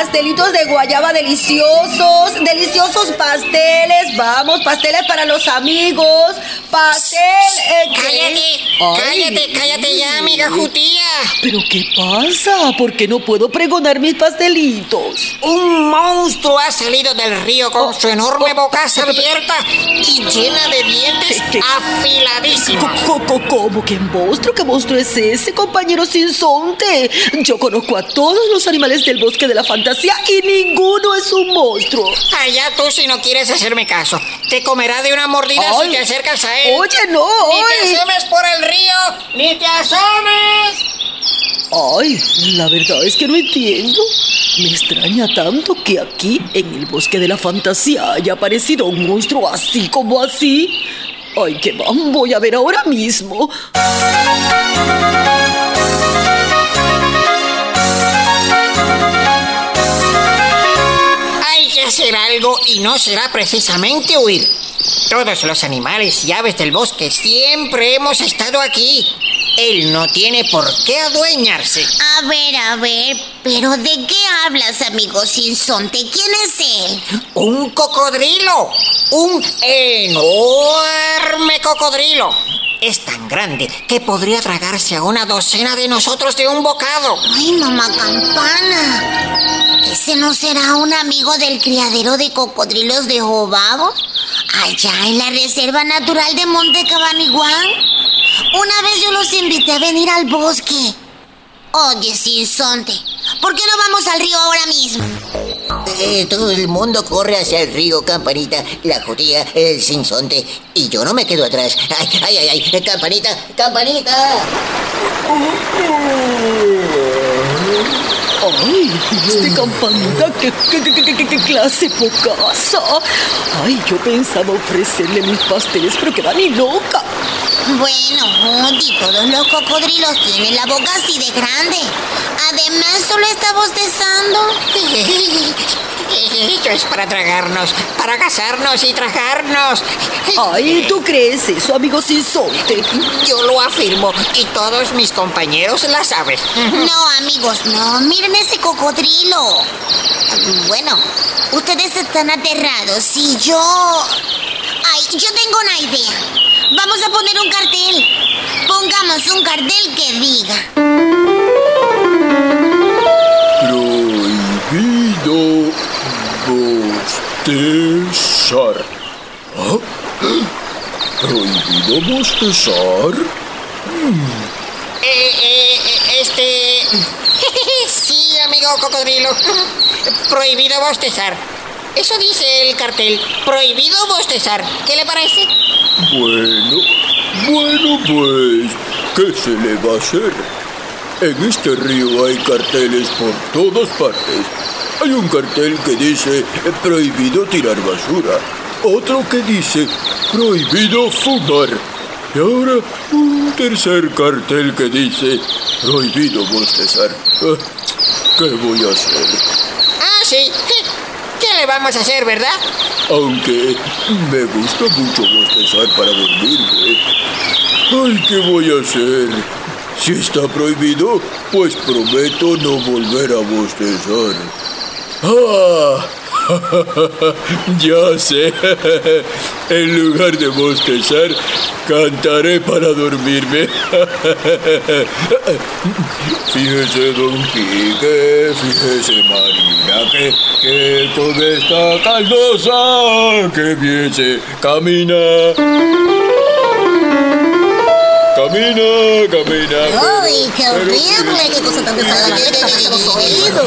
pastelitos de guayaba deliciosos, deliciosos pasteles. Vamos, pasteles para los amigos. Pastel. Cállate ya, amiga Jutía. ¿Pero qué pasa? ¿Por qué no puedo pregonar mis pastelitos? Un monstruo ha salido del río con su enorme bocaza abierta y llena de dientes afiladísimos. ¿Cómo? ¿Qué monstruo? ¿Qué monstruo es ese, compañero Sinsonte? Yo conozco a todos los animales del bosque de la fantasía y ninguno es un monstruo. Allá tú si no quieres hacerme caso. Te comerá de una mordida si te acercas a él. Oye, no. Ni te asomes por el río, ni te asomes. Ay, la verdad es que no entiendo. Me extraña tanto que aquí, en el bosque de la fantasía, haya aparecido un monstruo así como así. Ay, qué va, voy a ver ahora mismo. Hay que hacer algo y no será precisamente huir. Todos los animales y aves del bosque siempre hemos estado aquí. Él no tiene por qué adueñarse. A ver, ¿pero de qué hablas, amigo Sinsonte? ¿Quién es él? ¡Un cocodrilo! ¡Un enorme cocodrilo! Es tan grande que podría tragarse a una docena de nosotros de un bocado. ¡Ay, mamá Campana! ¿Ese no será un amigo del criadero de cocodrilos de Jobabo? Allá en la Reserva Natural de Monte Cabaniguán. Una vez yo los invité a venir al bosque. Oye, Sinsonte, ¿por qué no vamos al río ahora mismo? Todo el mundo corre hacia el río, Campanita, la Jutía, el Sinsonte, y yo no me quedo atrás. ¡Ay! ¡Campanita! Ay, Campanita, qué clase pocaza. Ay, yo pensaba ofrecerle mis pasteles, pero que va ni loca. Bueno, Judy, todos los cocodrilos tienen la boca así de grande. Además, solo está bostezando. Esto es para tragarnos, para cazarnos y tragarnos. Ay, ¿tú crees eso, amigo Sinsonte? Yo lo afirmo y todos mis compañeros la saben. No, amigos, no. Miren ese cocodrilo. Bueno, ustedes están aterrados y yo tengo una idea. Vamos a poner un cartel. Pongamos un cartel que diga: prohibido bostezar. ¿Ah? ¿Prohibido bostezar? Sí, amigo cocodrilo. Prohibido bostezar. Eso dice el cartel. Prohibido bostezar. ¿Qué le parece? Bueno, pues, ¿qué se le va a hacer? En este río hay carteles por todas partes. Hay un cartel que dice prohibido tirar basura. Otro que dice prohibido fumar. Y ahora un tercer cartel que dice prohibido bostezar. ¿Qué voy a hacer? Sí. ¿Qué le vamos a hacer, verdad? Aunque me gusta mucho bostezar para dormirme. Ay, ¿qué voy a hacer? Si está prohibido, pues prometo no volver a bostezar. Ya sé. En lugar de bostezar, cantaré para dormirme. Fíjese, Don Quique, fíjese, Marina, que con esta caldosa que viese camina. Camina. ¡Ay, qué horrible! ¡Qué cosa tan desagradable en los oídos!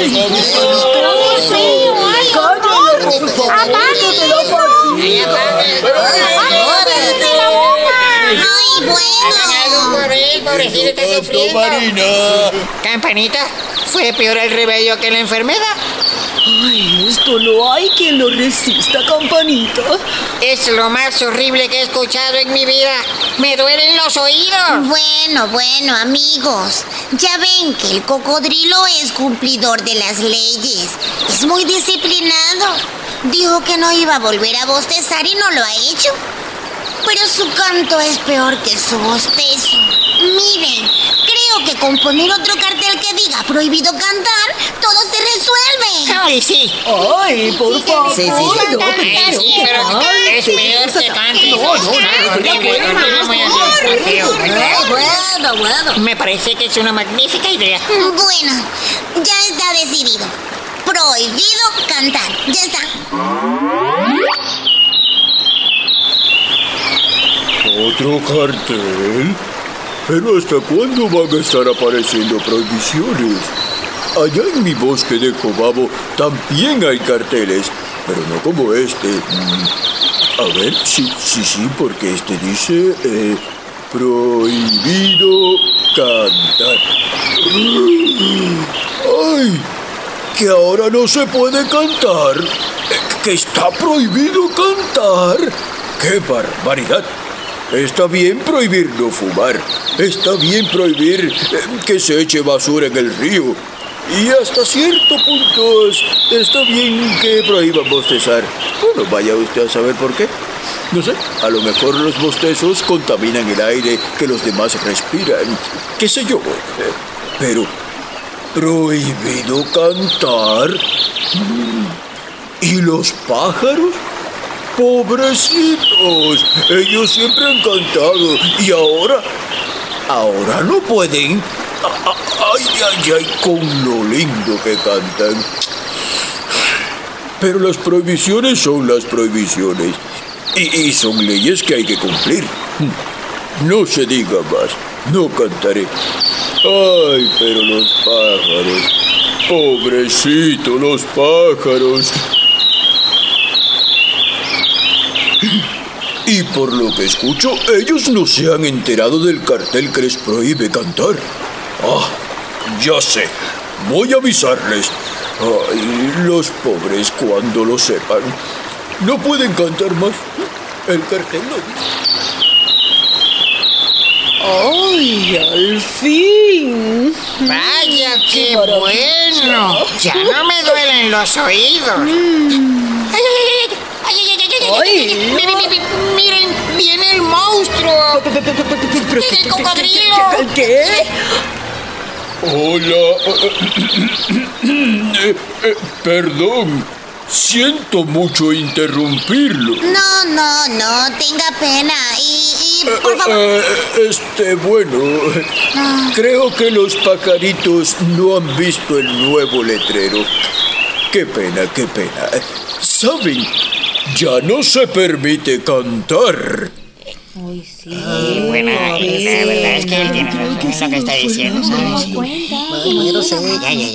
¡Ay, bueno! Pobrecito, está sufriendo. Marina. Campanita, ¿fue peor el remedio que la enfermedad? Ay, esto no hay quien lo resista, Campanita. Es lo más horrible que he escuchado en mi vida. Me duelen los oídos. Bueno, amigos. Ya ven que el cocodrilo es cumplidor de las leyes. Es muy disciplinado. Dijo que no iba a volver a bostezar y no lo ha hecho. Pero su canto es peor que su bostezo. Miren, creo que con poner otro cartel que diga prohibido cantar, todo se resuelve. resuelve. Ay, sí. Ay, por favor. Sí, sí, sí. No, Ay, sí, pero es peor que cante. No, estoy de acuerdo. Bueno. Me parece que es una magnífica idea. Bueno, ya está decidido. Prohibido cantar. Ya está. ¿Otro cartel? ¿Pero hasta cuándo van a estar apareciendo prohibiciones? Allá en mi bosque de Jobabo también hay carteles, pero no como este. A ver, sí, porque este dice prohibido cantar. ¡Ay! Que ahora no se puede cantar. Que está prohibido cantar. ¡Qué barbaridad! Está bien prohibir no fumar. Está bien prohibir que se eche basura en el río. Y hasta cierto punto está bien que prohíban bostezar. Bueno, vaya usted a saber por qué. No sé, a lo mejor los bostezos contaminan el aire que los demás respiran. ¿Qué sé yo? Pero, ¿prohibido cantar? ¿Y los pájaros? ¡Pobrecitos! Ellos siempre han cantado y ahora no pueden. ¡Ay, con lo lindo que cantan! Pero las prohibiciones son las prohibiciones y son leyes que hay que cumplir. No se diga más, no cantaré. ¡Ay, pero los pájaros! ¡Pobrecitos los pájaros! Y por lo que escucho, ellos no se han enterado del cartel que les prohíbe cantar. ¡Ah! Ya sé. Voy a avisarles. Ay, los pobres cuando lo sepan. No pueden cantar más. El cartel lo dice. ¡Ay, al fin! Vaya, qué maravilla. bueno. Ya no me duelen los oídos. Ay. Miren, viene el monstruo. ¡El cocodrilo! ¿Qué? Hola. Perdón. Siento mucho interrumpirlo. No, tenga pena. Y por favor. Bueno, creo que los pajaritos no han visto el nuevo letrero. Qué pena. ¿Saben? Ya no se permite cantar. Bueno, la verdad es que él tiene razón en lo que está diciendo, ¿sabes? No sé.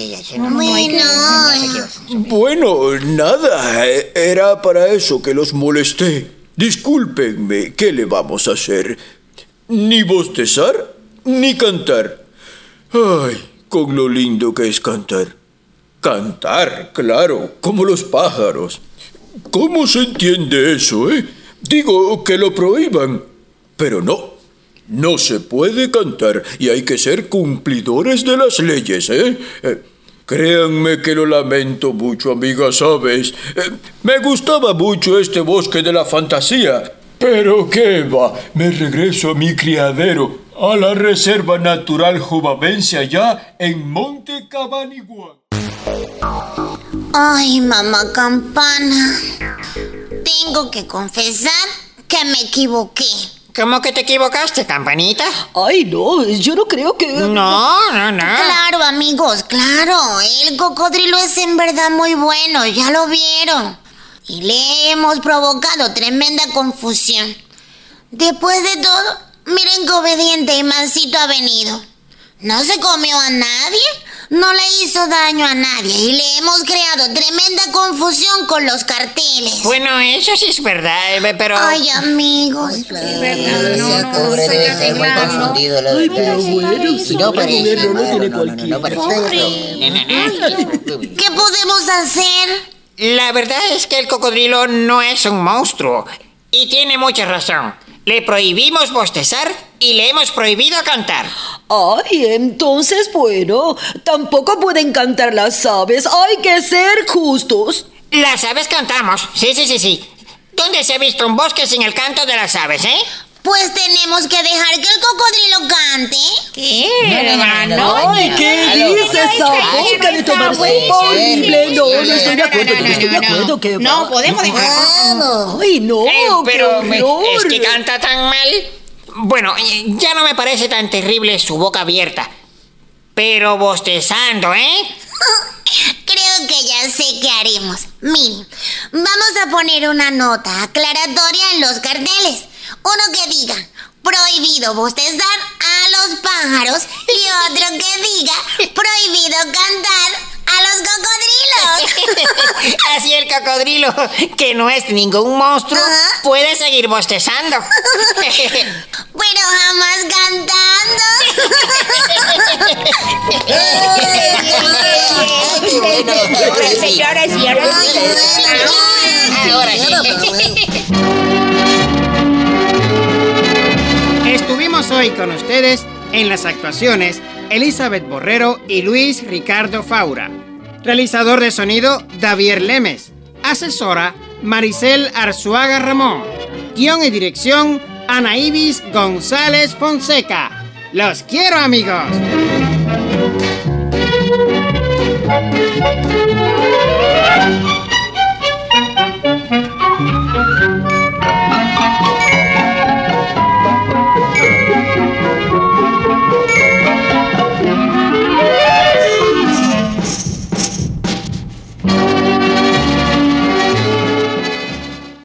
Bueno, nada. Era para eso que los molesté. Discúlpenme, ¿qué le vamos a hacer? Ni bostezar, ni cantar. Ay, con lo lindo que es cantar. Cantar, claro, como los pájaros. ¿Cómo se entiende eso, Digo que lo prohíban, pero no se puede cantar y hay que ser cumplidores de las leyes, Créanme que lo lamento mucho, amigas aves. Me gustaba mucho este bosque de la fantasía, pero qué va, me regreso a mi criadero, a la Reserva Natural Jobabense allá en Monte Cabaniguán. Ay, mamá Campana. Tengo que confesar que me equivoqué. ¿Cómo que te equivocaste, Campanita? Ay, no, yo no creo que... No. Claro, amigos, claro. El cocodrilo es en verdad muy bueno, ya lo vieron. Y le hemos provocado tremenda confusión. Después de todo, miren qué obediente y mansito ha venido. No se comió a nadie, no le hizo daño a nadie y le hemos creado tremenda confusión con los carteles. Bueno, eso sí es verdad, pero... Ay, amigos. Ese cobre debe estar muy confundido, la verdad. Pero bueno, si No parece. no tiene cualquiera. No parece. ¿Qué podemos hacer? La verdad es que el cocodrilo no es un monstruo. Y tiene mucha razón. Le prohibimos bostezar y le hemos prohibido cantar. Ay, entonces, bueno, tampoco pueden cantar las aves. Hay que ser justos. Las aves cantamos. Sí. ¿Dónde se ha visto un bosque sin el canto de las aves, Pues tenemos que dejar que el cocodrilo cante. ¿Qué? Ay, ¿qué dice esa boca de tomar sopa horrible? No estoy de acuerdo, no estoy de acuerdo. ¿Qué No, va? podemos dejar. Ay, no, Pero qué horror. es que canta tan mal. Bueno, ya no me parece tan terrible su boca abierta. Pero bostezando, ¿eh? Creo que ya sé qué haremos. Miren, vamos a poner una nota aclaratoria en los carteles. Uno que diga, prohibido bostezar a los pájaros, y otro que diga, prohibido cantar a los cocodrilos. Así el cocodrilo, que no es ningún monstruo, Ajá. puede seguir bostezando. Pero jamás cantando. ¡Qué bueno! Ahora sí. Ahora sí. Ahora sí. Estuvimos hoy con ustedes en las actuaciones Elizabeth Borrero y Luis Ricardo Faura. Realizador de sonido Davier Lemes. Asesora Maricel Arzuaga Ramón. Guión y dirección Ana Ibis González Fonseca. ¡Los quiero, amigos!